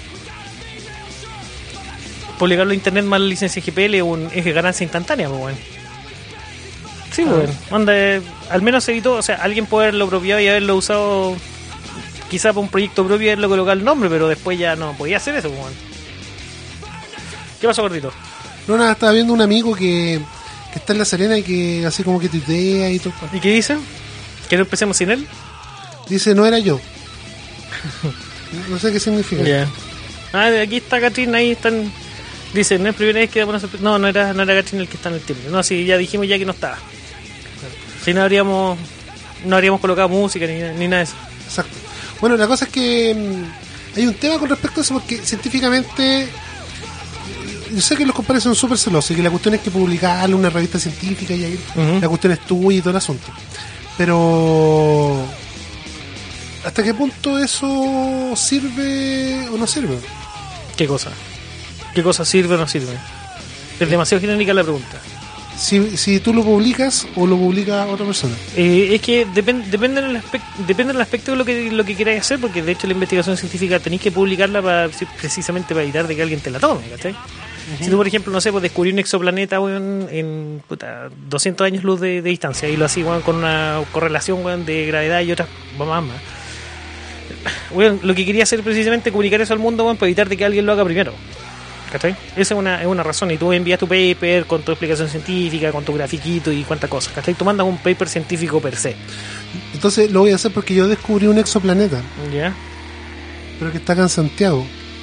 publicarlo en internet más la licencia G P L un, es ganancia instantánea, pues, bueno. Sí, Ah. bueno, onda, eh, al menos se evitó, o sea, alguien puede haberlo apropiado y haberlo usado quizá para un proyecto propio y haberlo colocado el nombre, pero después ya no podía hacer eso, pues, bueno. ¿Qué pasó, gordito? no, nada, estaba viendo un amigo que, que está en La Serena y que así como que tuitea y todo. ¿Y qué dice? ¿Que no empecemos sin él? Dice, no era yo. No sé qué significa. Ya. Ah, aquí está Catrín, ahí están. Dice, no es primera vez que damos una sorpresa. No, no era, no era Catrín el que está en el timbre. No, sí, ya dijimos ya que no estaba. Si no habríamos. No habríamos colocado música ni, ni nada de eso. Exacto. Bueno, la cosa es que mm, hay un tema con respecto a eso porque científicamente yo sé que los compadres son súper celosos y que la cuestión es que publicarle una revista científica y ahí Ujú. la cuestión es tuya y todo el asunto. Pero ¿hasta qué punto eso sirve o no sirve? ¿Qué cosa? ¿Qué cosa sirve o no sirve? Es demasiado genérica la pregunta. Si, si tú lo publicas o lo publica otra persona. Eh, es que depende depende del aspecto depende del aspecto de lo que lo que queráis hacer, porque de hecho la investigación científica tenéis que publicarla para precisamente para evitar de que alguien te la tome, ¿cachai? Uh-huh. Si tú, por ejemplo, no sé, pues descubrí un exoplaneta, weón, en puta, doscientos años luz de, de distancia y lo así, weón, con una correlación, weón, de gravedad y otras más más. Weón, lo que quería hacer precisamente comunicar eso al mundo, weón, para evitar de que alguien lo haga primero. ¿Cachai? Esa es una, es una razón. Y tú envías tu paper con tu explicación científica, con tu grafiquito y cuántas cosas. ¿Cachai? Tú mandas un paper científico per se. Entonces lo voy a hacer porque yo descubrí un exoplaneta. ¿Ya? Pero que está acá en Santiago.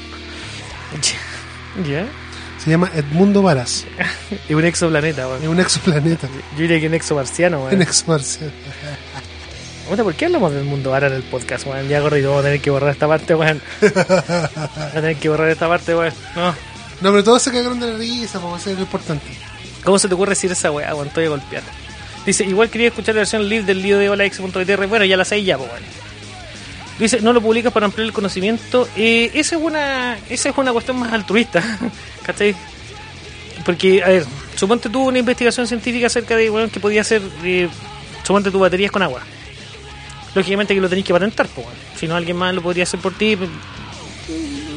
¿Ya? Se llama Edmundo Varas. Es un exoplaneta, Es weón. un exoplaneta. Yo diría que un exomarciano, weón. Un exomarciano. Puta, ¿por qué hablamos del mundo ahora en el podcast, weón? Ya corrido, vamos a tener que borrar esta parte, weón. Vamos a tener que borrar esta parte, weón. No. No, pero todos se cagaron de la risa, porque eso es lo importante. ¿Cómo se te ocurre decir esa weá, weón? Estoy a golpear. Dice, igual quería escuchar la versión live del lío de hola ex.tr. Bueno, ya la sé ya, pues, weón. Dice, no lo publicas para ampliar el conocimiento. Eh, esa es una esa es una cuestión más altruista, ¿cachai? Porque, a ver, suponte tú una investigación científica acerca de, weón, que podía ser, eh, suponte tu baterías con agua. Lógicamente que lo tenéis que patentar, pues, weón. Si no, alguien más lo podría hacer por ti.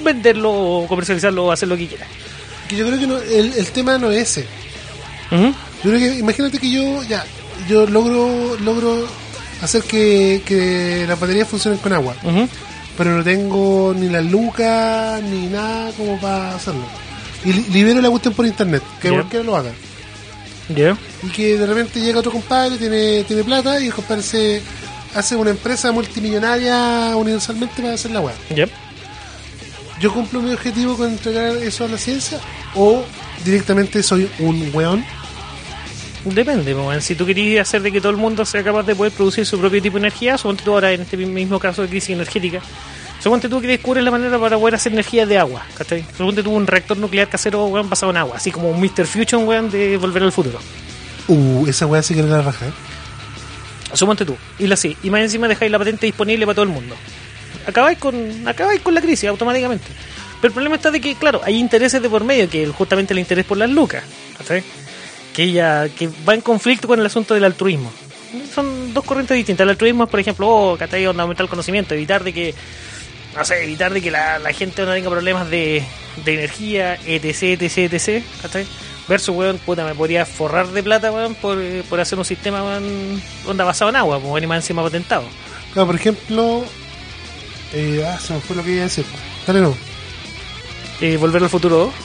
venderlo o comercializarlo o hacer lo que quieras. Que yo creo que no, el, el tema no es ese. Uh-huh. Yo creo que, imagínate que yo, ya, yo logro logro hacer que, que las baterías funcionen con agua. Uh-huh. Pero no tengo ni las lucas ni nada como para hacerlo. Y li- libero la cuestión por internet, que Yeah. cualquiera lo haga. Yeah. Y que de repente llega otro compadre, tiene, tiene plata y el compadre se hace una empresa multimillonaria universalmente para hacer la web. Yep. ¿Yo cumplo mi objetivo con entregar eso a la ciencia? ¿O directamente soy un weón? Depende, pues, bueno, si tú querías hacer de que todo el mundo sea capaz de poder producir su propio tipo de energía, suponte tú ahora en este mismo caso de crisis energética, suponte tú que descubres la manera para poder hacer energía de agua, ¿cachai? Suponte tú un reactor nuclear casero, weón, basado en agua, así como un mister Fusion, weón, de Volver al Futuro. Uh, esa weá sí que era la raja, ¿eh? Suponte tú, y la sí, y más encima dejáis la patente disponible para todo el mundo. Acabáis con, acabáis con la crisis automáticamente. Pero el problema está de que, claro, hay intereses de por medio, que justamente el interés por las lucas, ¿cachai? Que ella que va en conflicto con el asunto del altruismo. Son dos corrientes distintas. El altruismo es, por ejemplo, oh, ¿cachai? Onda, aumentar el conocimiento, evitar de que, no sé, evitar de que la, la gente no tenga problemas de, de energía, etc, etc, etc, ¿cachai? Versus, weón, puta, me podría forrar de plata, weón, por, por hacer un sistema, weón, onda basado en agua, pues, y más encima patentado. Claro, por ejemplo... Eh, ah, se me fue lo que iba a decir. Dale, no. Eh, Volver al Futuro dos.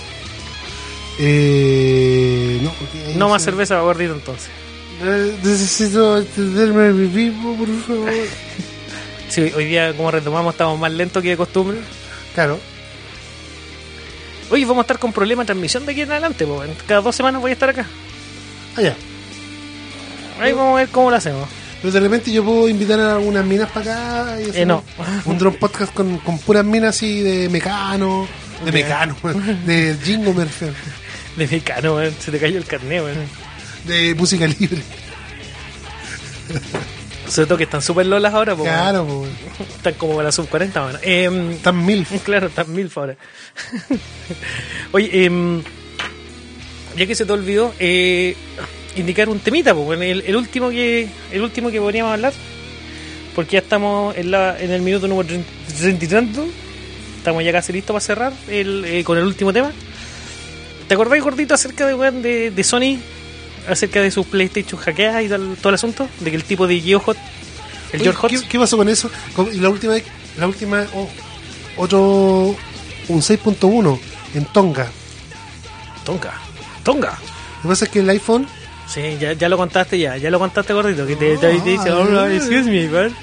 Eh, no, porque No más se- cerveza para gordito entonces. Eh, Necesito entenderme mi vivo, por favor. Sí, hoy día, como retomamos, estamos más lentos que de costumbre. Claro. Oye, vamos a estar con problemas de transmisión de aquí en adelante, pues. Cada dos semanas voy a estar acá. Allá. Ahí vamos a ver cómo lo hacemos. Pero de repente yo puedo invitar a algunas minas para acá y hacer Eh, no. un, un drone podcast con, con puras minas así de mecano, de Ya. mecano, de jingo me refiero, De mecano, weón. Se te cayó el carnet, weón. de música libre. Sobre todo que están súper lolas ahora, pues. Claro, pues. Están como para la sub cuarenta, weón. Eh, Tan mil. claro, están mil ahora. Oye, eh, ya que se te olvidó, eh, indicar un temita, pues, el, el último que el último que podríamos hablar, porque ya estamos en, la, en el minuto número treinta y tanto, estamos ya casi listos para cerrar el, eh, con el último tema. ¿Te acordáis, gordito, acerca de, weón, de, de Sony, acerca de sus PlayStation hackeadas y tal, todo el asunto, de que el tipo de GeoHot, el Oye, George Hot, ¿qué, ¿Qué pasó con eso? Con- y la última vez, la última, oh, otro, un seis punto uno en Tonga. Tonga, Tonga. Lo que pasa es que el iPhone, Sí, ya, ya lo contaste ya, ya lo contaste, gordito, que te, te, te dice, Ah, oh, no, eh. excuse me, man.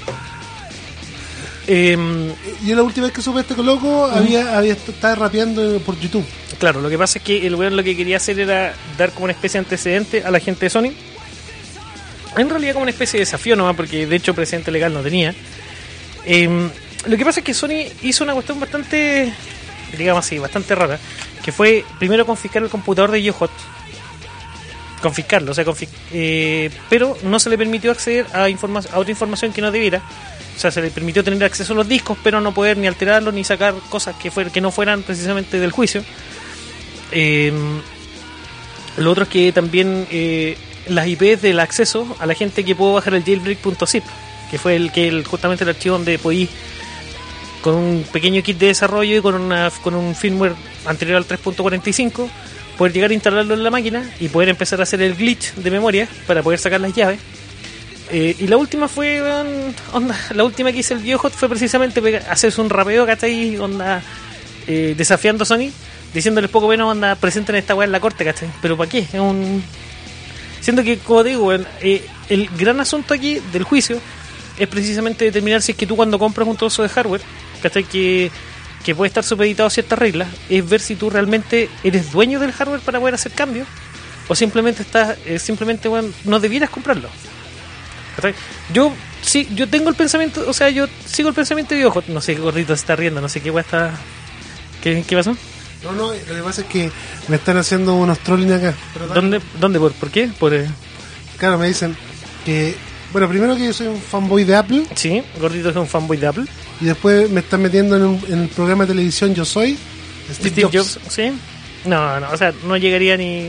Em, yo la última vez que supe este loco, había, había estaba rapeando por YouTube. claro, lo que pasa es que el weón lo que quería hacer era dar como una especie de antecedente a la gente de Sony. En realidad como una especie de desafío nomás, porque de hecho precedente legal no tenía. Em, lo que pasa es que Sony hizo una cuestión bastante, digamos así, bastante rara, que fue primero confiscar el computador de GeoHot. Confiscarlo, o sea, confis- eh, pero no se le permitió acceder a, informa- a otra información que no debiera. O sea, se le permitió tener acceso a los discos, pero no poder ni alterarlos ni sacar cosas que, fuer- que no fueran precisamente del juicio. Eh, lo otro es que también eh, las I Pes del acceso a la gente que pudo bajar el jailbreak.zip, que fue el que el, justamente el archivo donde podí, con un pequeño kit de desarrollo y con, una, con un firmware anterior al tres punto cuarenta y cinco, poder llegar a instalarlo en la máquina y poder empezar a hacer el glitch de memoria para poder sacar las llaves. Eh, y la última fue, weón, onda, la última que hice el GeoHot fue precisamente pega- hacerse un rapeo, ¿cachai? Onda, eh, desafiando a Sony, diciéndoles poco menos, onda, presenten esta weá en la corte, ¿cachai? Pero ¿para qué? Es un... Siento que, como te digo, weón, eh, el gran asunto aquí del juicio es precisamente determinar si es que tú cuando compras un trozo de hardware, ¿cachai? Que, que puede estar supeditado a ciertas reglas, es ver si tú realmente eres dueño del hardware para poder hacer cambios, o simplemente estás, eh, simplemente, weón, no debieras comprarlo. ¿Cachai? Yo sí, yo tengo el pensamiento, o sea, yo sigo el pensamiento de ojo, no sé qué gordito se está riendo, no sé qué weá está. ¿Qué, ¿Qué pasó? No, no, lo que pasa es que me están haciendo unos trolling acá. Pero tal- ¿Dónde, dónde por, por qué? Por eh, Claro, me dicen que, bueno, primero que yo soy un fanboy de Apple sí, gordito es un fanboy de Apple. y después me están metiendo en, un- en el programa de televisión Yo Soy Steve, Steve Jobs. Jobs, sí. No, no, o sea, no llegaría ni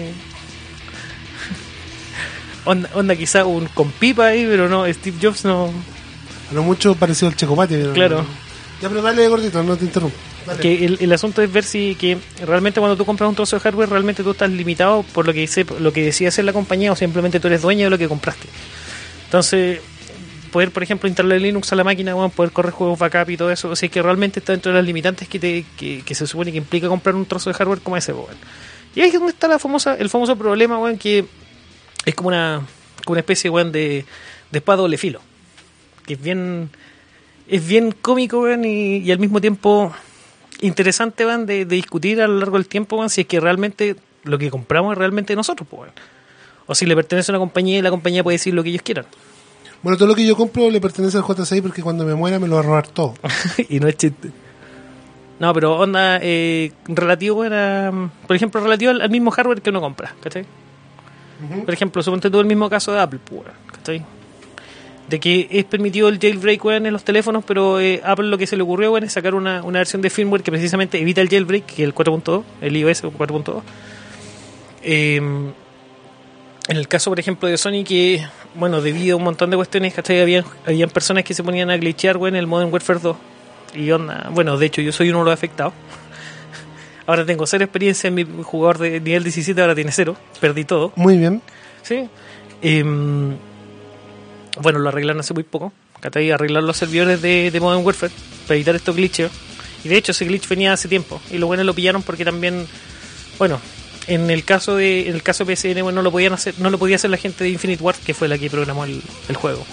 onda, onda quizá un con pipa ahí, pero no, Steve Jobs no. A lo mucho parecido al Checopati. pero- Claro. Ya, pero dale, gordito, no te interrumpo. Dale. Que el, el asunto es ver si que realmente cuando tú compras un trozo de hardware realmente tú estás limitado por lo que dice, lo que decía hacer la compañía, o simplemente tú eres dueño de lo que compraste. Entonces, poder, por ejemplo, instalar Linux a la máquina, bueno, poder correr juegos backup y todo eso, o sea, que realmente está dentro de las limitantes que, te, que, que se supone que implica comprar un trozo de hardware como ese, bueno. Y ahí es donde está la famosa, el famoso problema, bueno, que es como una, como una especie, bueno, de, de espada doble filo, que es bien, es bien cómico, bueno, y, y al mismo tiempo interesante, bueno, de, de discutir a lo largo del tiempo, bueno, si es que realmente lo que compramos es realmente nosotros, pues, bueno. O si le pertenece a una compañía y la compañía puede decir lo que ellos quieran. Bueno, todo lo que yo compro le pertenece al J seis porque cuando me muera me lo va a robar todo. Y no es chiste. No, pero onda, eh, relativo era, por ejemplo, relativo al, al mismo hardware que uno compra, ¿cachai? Uh-huh. Por ejemplo, suponte tú el mismo caso de Apple, pues, ¿cachai? De que es permitido el jailbreak, weón, en los teléfonos, pero eh, Apple lo que se le ocurrió, weón, es sacar una, una versión de firmware que precisamente evita el jailbreak, que es el cuatro punto dos, el iOS cuatro punto dos. Eh, en el caso, por ejemplo, de Sony, que, bueno, debido a un montón de cuestiones, ¿cachai? Habían, habían personas que se ponían a glitchear, weón, en el Modern Warfare dos. Y onda, bueno, de hecho yo soy uno de los afectados. Ahora tengo cero experiencia en mi jugador de nivel diecisiete, ahora tiene cero, perdí todo. Muy bien. Sí. Eh, bueno, lo arreglaron hace muy poco. ¿Cachai? Arreglar los servidores de, de Modern Warfare para evitar estos glitches. Y de hecho ese glitch venía hace tiempo. Y los buenos lo pillaron porque también, bueno, en el caso de en el caso de P S N, bueno, no lo podían hacer, no lo podía hacer la gente de Infinite Ward, que fue la que programó el, el juego.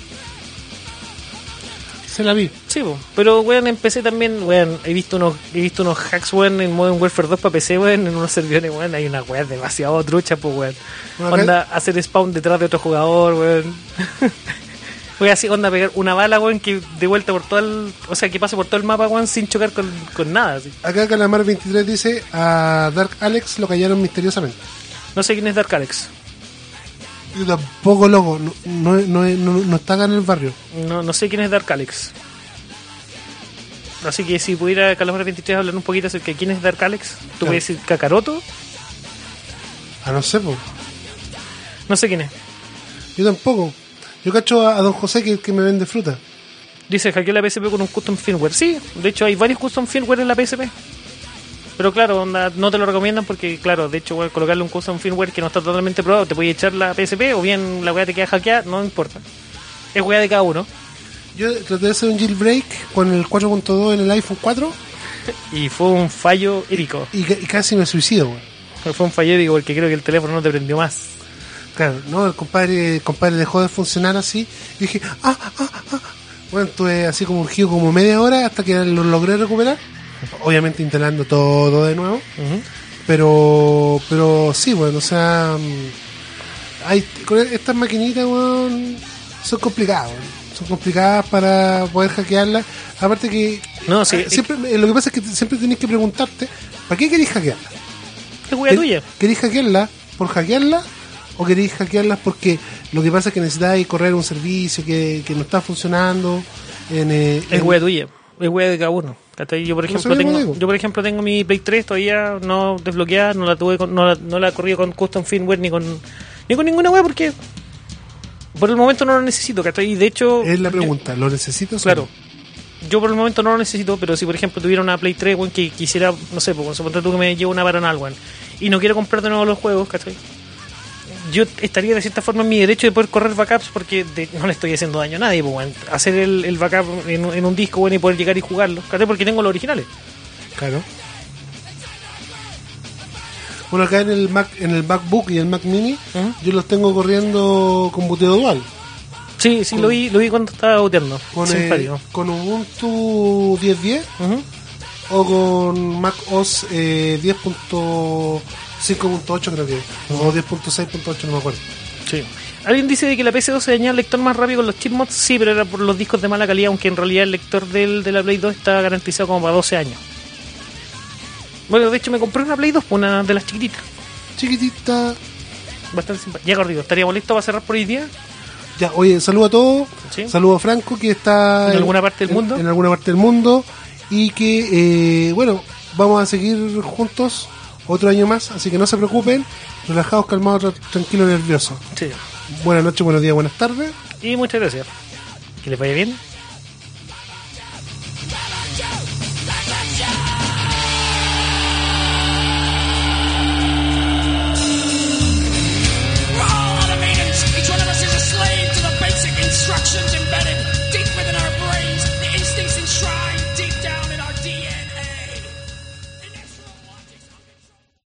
Se la vi. Sí, po. Pero weón, en P C también, weón, he visto unos, he visto unos hacks, weón, en Modern Warfare dos para P C, weón, en unos servidores, weón, hay una weón demasiado trucha, pues weón. Bueno, Onda, hacer spawn detrás de otro jugador, weón. Voy así, onda, pegar una bala, weón, que de vuelta por todo el, o sea, que pase por todo el mapa, weón, sin chocar con, con nada, así. Acá Calamar veintitrés dice: a Dark Alex lo callaron misteriosamente. No sé quién es Dark Alex. Yo tampoco, loco, no, no, no, no, no está acá en el barrio. No, no sé quién es Dark Alex. Así que si pudiera Calamar veintitrés hablar un poquito acerca de quién es Dark Alex, tú Claro. puedes decir Kakaroto. Ah, no sé, pues. No sé quién es. Yo tampoco. Yo cacho a, a don José que, que me vende fruta. Dice, hackeó la P S P con un custom firmware. Sí, de hecho hay varios custom firmware en la P S P. Pero claro, onda, no te lo recomiendan porque, claro, de hecho, bueno, colocarle un custom firmware que no está totalmente probado, te puede echar la P S P o bien la weá te queda hackeada, no importa. Es weá de cada uno. Yo traté de hacer un jailbreak con el cuatro punto dos en el iPhone cuatro Y fue un fallo épico. y, ca- y casi me suicido, güey. Fue un fallo épico porque creo que el teléfono no te prendió más. Claro, no, el compadre, el compadre dejó de funcionar así y dije, ah, ah, ah. Bueno, estuve así como urgido como media hora hasta que lo logré recuperar. Obviamente instalando todo de nuevo. Uh-huh. Pero, pero sí, bueno, o sea, hay, con estas maquinitas, weón, son complicadas, weón. Son complicadas para poder hackearlas. Aparte que, No, sí, eh, siempre, eh, lo que pasa es que siempre tenés que preguntarte, ¿para qué queréis hackearla? es weá tuya. ¿Queréis hackearla por hackearla? ¿O queréis hackearlas porque lo que pasa es que necesitáis correr un servicio que, que no está funcionando? En, eh, Es en- weá tuya. Es weá de cada uno. ¿Cachai? Yo por No ejemplo sé cómo tengo, digo. yo por ejemplo tengo mi Play tres todavía no desbloqueada, no la tuve con- no la, no la he corrido con custom firmware ni con ni con ninguna weá porque por el momento no lo necesito, ¿cachai? Y de hecho es la pregunta, ¿lo necesitas? o claro. no? Yo por el momento no lo necesito, pero si por ejemplo tuviera una Play tres, weón, que quisiera, no sé, pues suponte tú que me llevo una Paranal, weón, y no quiero comprar de nuevo los juegos, ¿cachai? Yo estaría de cierta forma en mi derecho de poder correr backups porque de- no le estoy haciendo daño a nadie, pues, weón. Hacer el, el backup en, en un disco, bueno, y poder llegar y jugarlo, ¿cachai? Porque tengo los originales. Claro. Bueno, acá en el Mac, en el MacBook y el Mac Mini, Ujú. yo los tengo corriendo con boteo dual. Sí, sí, lo vi, lo vi cuando estaba boteando. Con, eh, Simpático. con Ubuntu diez diez Ujú. o con Mac O S eh, diez punto cinco punto ocho creo que es, o diez punto seis punto ocho, no me acuerdo. Sí. Alguien dice de que la P S dos se dañaba el lector más rápido con los chip mods. Sí, pero era por los discos de mala calidad, aunque en realidad el lector del, de la Play dos está garantizado como para doce años. Bueno, de hecho me compré una Play dos, una de las chiquititas. Chiquitita. Bastante simpática. Ya, gordito, ¿estaríamos listos para cerrar por hoy día? Ya, oye, saludo a todos. Sí. Saludo a Franco que está ¿En alguna parte del en- mundo? En, alguna parte del mundo. Y que, eh, bueno, vamos a seguir juntos otro año más. Así que no se preocupen. Relajados, calmados, tra- tranquilos, nerviosos. Sí. Buenas noches, buenos días, buenas tardes. Y muchas gracias. Que les vaya bien. Like a instructions embedded